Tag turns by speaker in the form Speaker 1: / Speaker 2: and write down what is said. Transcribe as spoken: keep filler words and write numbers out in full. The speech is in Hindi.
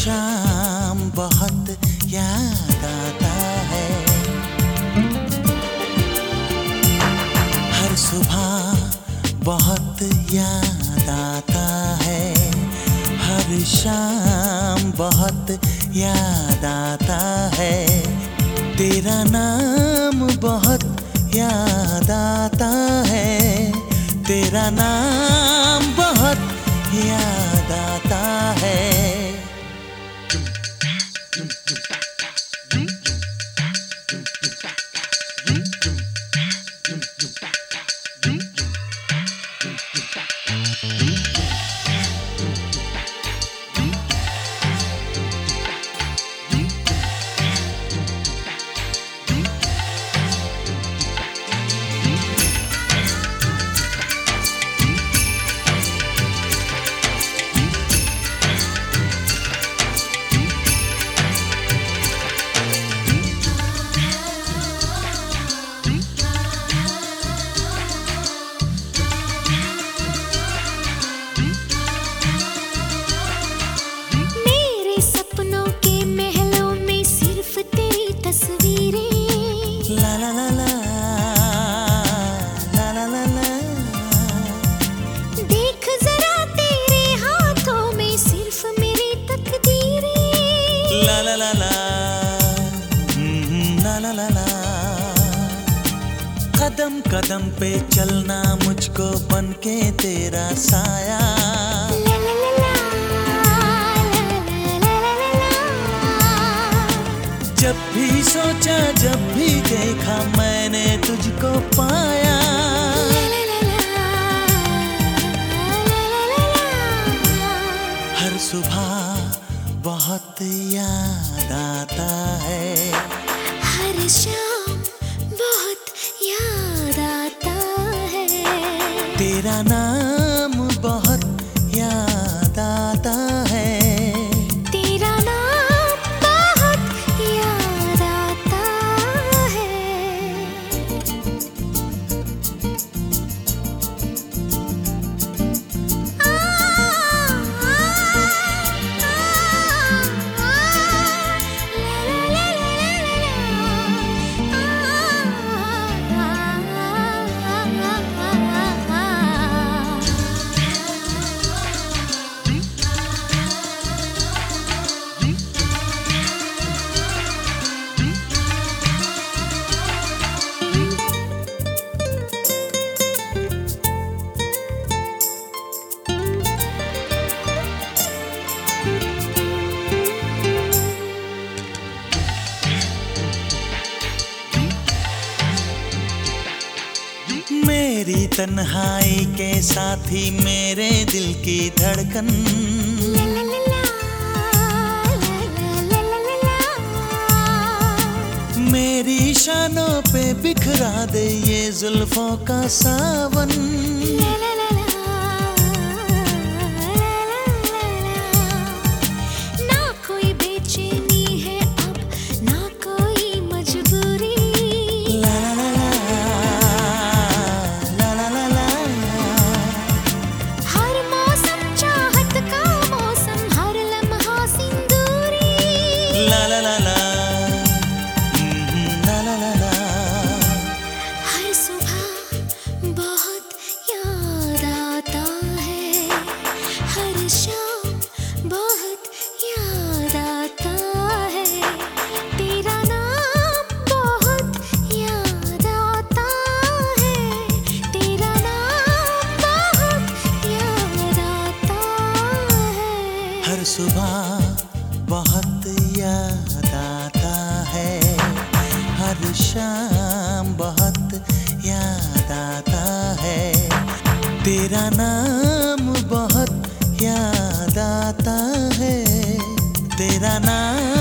Speaker 1: शाम बहुत याद आता है, हर सुबह बहुत याद आता है, हर शाम बहुत याद आता है, तेरा नाम बहुत याद आता है, तेरा नाम बहुत याद आता है। कदम कदम पे चलना मुझको बनके तेरा साया, जब भी सोचा जब भी देखा मैंने तुझको पाया, हर सुबह बहुत याद आता है,
Speaker 2: हर शाम बहुत याद आता है,
Speaker 1: तेरा नाम बहुत याद आता है,
Speaker 2: तेरा नाम बहुत याद आता है।
Speaker 1: मेरी तन्हाई के साथी मेरे दिल की धड़कन, मेरी शानों पे बिखरा दे ये जुल्फों का सावन,
Speaker 2: ना कोई बेचैनी है अब ना कोई मजबूरी,
Speaker 1: ला ला ला ला ला ला ला ला,
Speaker 2: हर मौसम चाहत का मौसम हर लम्हा सिंदूरी,
Speaker 1: ला ला ला ला ला ला ला ला,
Speaker 2: हर सुबह बहुत याद आता है, हर शाम बहुत याद आता है, तेरा नाम बहुत याद आता है, तेरा नाम बहुत याद आता है,
Speaker 1: हर सुबह बहुत याद आता है, हर शाम बहुत याद आता है, तेरा नाम बहुत याद आता है, तेरा नाम